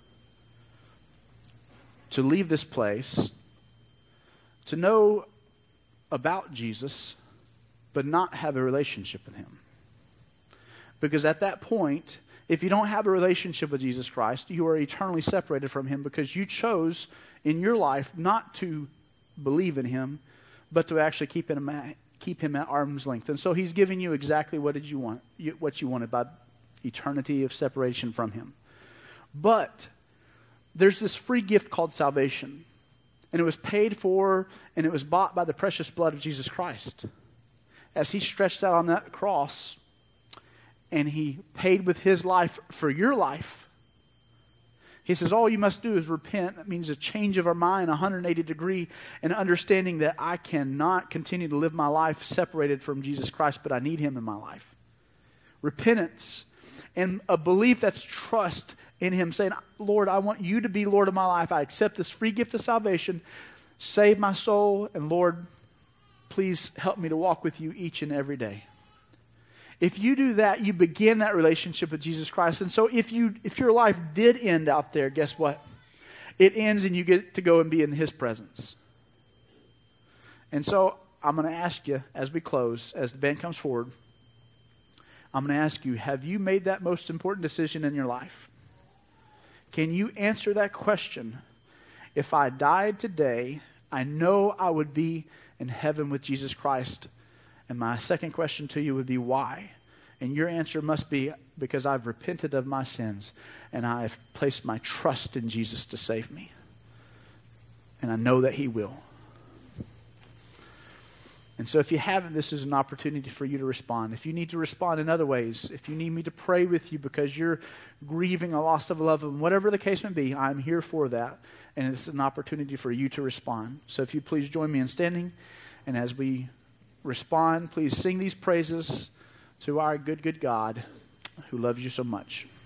to leave this place, to know about Jesus, but not have a relationship with Him. Because at that point, if you don't have a relationship with Jesus Christ, you are eternally separated from Him, because you chose in your life not to believe in Him, but to actually keep Him at arm's length. And so He's giving you exactly what you wanted, by eternity of separation from Him. But there's this free gift called salvation. And it was paid for and it was bought by the precious blood of Jesus Christ. As He stretched out on that cross and He paid with His life for your life, He says all you must do is repent. That means a change of our mind, 180 degree, and understanding that I cannot continue to live my life separated from Jesus Christ, but I need Him in my life. Repentance and a belief that's trust in Him, saying, Lord, I want You to be Lord of my life. I accept this free gift of salvation. Save my soul, and Lord, please help me to walk with You each and every day. If you do that, you begin that relationship with Jesus Christ. And so if your life did end out there, guess what? It ends and you get to go and be in His presence. And so I'm going to ask you as we close, as the band comes forward, I'm going to ask you, have you made that most important decision in your life? Can you answer that question? If I died today, I know I would be in heaven with Jesus Christ. And my second question to you would be, why? And your answer must be, because I've repented of my sins and I've placed my trust in Jesus to save me. And I know that He will. And so if you haven't, this is an opportunity for you to respond. If you need to respond in other ways, if you need me to pray with you because you're grieving a loss of a loved one, whatever the case may be, I'm here for that. And it's an opportunity for you to respond. So if you please join me in standing, and as we respond, please sing these praises to our good, good God who loves you so much.